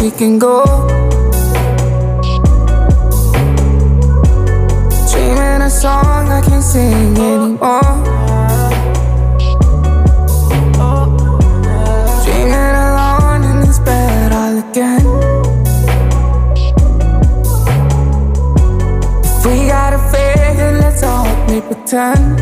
we can go. Dreaming a song I can't sing anymore. Dreaming alone in this bed all again. If we gotta fake it, let's all play pretend.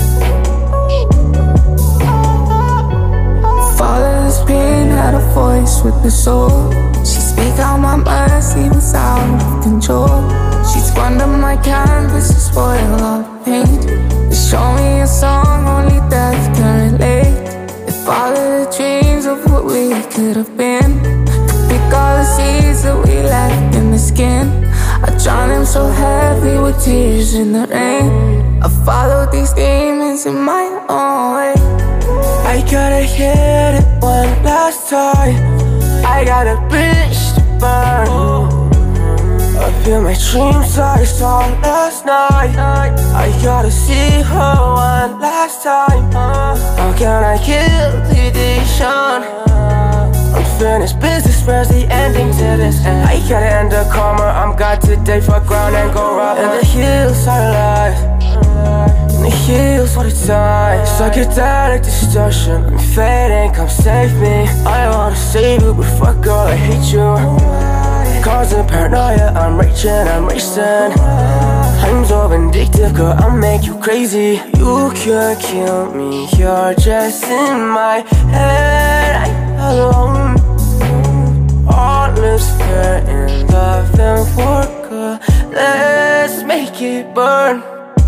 Father's pain had a voice with the soul. She speak out my mercy was out of control. She squander my canvas to spoil all the paint. To show me a song only death can relate. If all of the dreams of what we could have been, could pick all the seeds that we left in the skin. I drown them so heavy with tears in the rain. I followed these demons in my own way. I gotta hit it one last time. I got a bridge to burn. I feel my dreams I saw last night. I gotta see her one last time. How can I kill the addiction? Unfinished business, where's the ending to this end? I gotta end the karma, I'm God today, fuck ground and go round. And the hills are alive, and the heels for the time. Psychedelic distortion, I'm fading, come save me. I wanna save you, but fuck girl, I hate you. Causing paranoia, I'm raging. I'm so vindictive, girl, I'll make you crazy. You can't kill me, you're just in my head. I'm alone. All is fair in love and war, girl. Let's make it burn.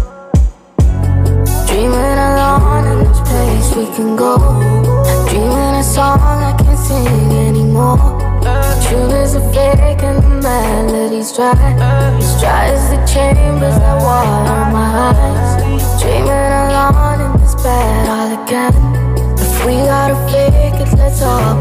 Dreaming alone in this place we can go. Dreaming a song I can't sing anymore. Truth is a fake and the melody's dry. As dry as the chambers that water my eyes. Dreaming alone in this bed all again. If we gotta fake it, let's all